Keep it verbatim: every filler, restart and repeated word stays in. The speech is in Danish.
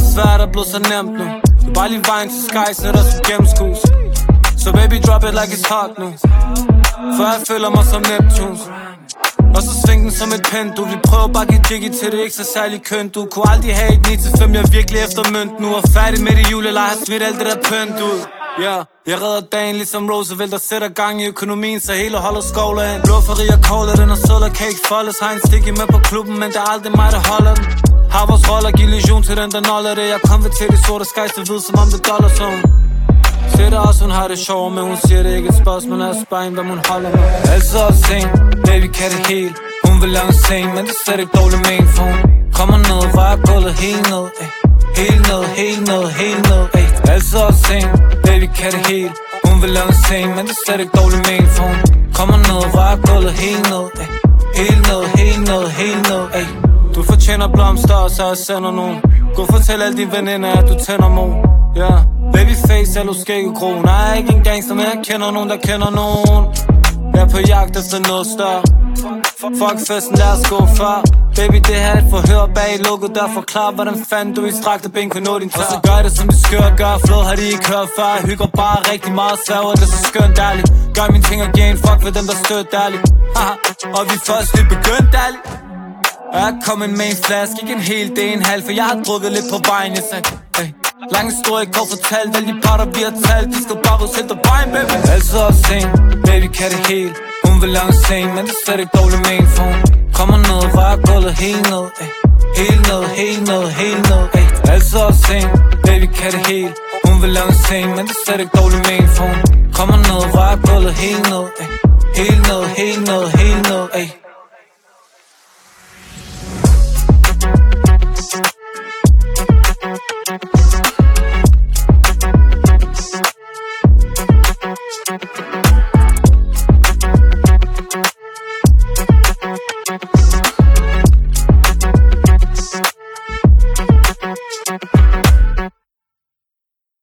svært er blevet så nemt nu. Du er bare lige vejen til skejsen, der skal gennemskues. Så baby drop it like it's hot nu. For jeg føler mig som Neptunes. Og så sving den som et pendul. Vi prøver bare at give jiggy til det ikke så særlig kønt. Du kunne aldrig have et ni til fem, jeg er virkelig efter mønt nu. Og færdig med det julelej, har smidt alt det der pynt ud. Ja, yeah. Jeg redder dagen ligesom Roosevelt, der sætter gang i økonomien, så hele holder skovler ind. Blufferi og cola, den er sød og kan ikke foldes. Har en sticky med på klubben, men det er aldrig mig, der holder den. Har vores roller, giv illusion til den, der nolder det. Jeg konverterer de sorte skies til hvid, som om det dollar zone. Ser det også, hun har det sjovt, men hun siger det ikke et spørgsmål. Jeg spørger hende, hvem hun holder med. Altså og sen, baby kan det helt. Hun vil lave en scene, men det er ikke dårligt med en phone. Kommer ned, var jeg gulvet helt ned, ey. Helt ned, helt ned, helt ned, ey. Altså og sen, baby kan det helt. Hun vil lave en scene, men det er ikke dårligt med en phone. Kommer ned, var jeg gulvet helt ned, ey. Helt ned, helt ned, helt ned, ey. Du fortjener blomster, så jeg sender nogen. Gå fortæl alle dine veninder, at du tænder mod. Ja, yeah. Babyface, eller skæggegro. Nej, jeg er ikke en gangster, men jeg kender nogen, der kender nogen. Jeg er på jagt efter noget større. Fuck festen, lad os gå før. Baby, det her er et forhør bag lukket der. Forklar, hvordan fanden du i strakte ben kunne nå din tør. Og så gør det, som det skør gør. Flow har de ikke hørt før. Jeg hygger bare rigtig meget svæver, det er så skønt ærligt. Gør mine ting og giver en fuck ved dem, der støtter ærligt. Og vi først lige begyndt ærligt. Jeg er kommet med en flaske, ikke en hel, det er en halv. For jeg har drukket lidt på vejen, jeg sagde hey. Lang historie, kort fortalt, alle de parter vi har talt. De skal bare udsætte vejen, baby. Altså og sen, baby kan det helt. Hun vil lave en scene, men det er ikke dårligt med en phone. Kommer ned, var jeg gulvet helt ned, ey. Helt ned, helt ned, helt ned, ey. Altså og sen, baby kan det helt. Hun vil lave en scene, men det er ikke dårligt med en phone. Kommer ned, var jeg gulvet helt ned, ey. Helt ned, helt ned, helt ned, ey.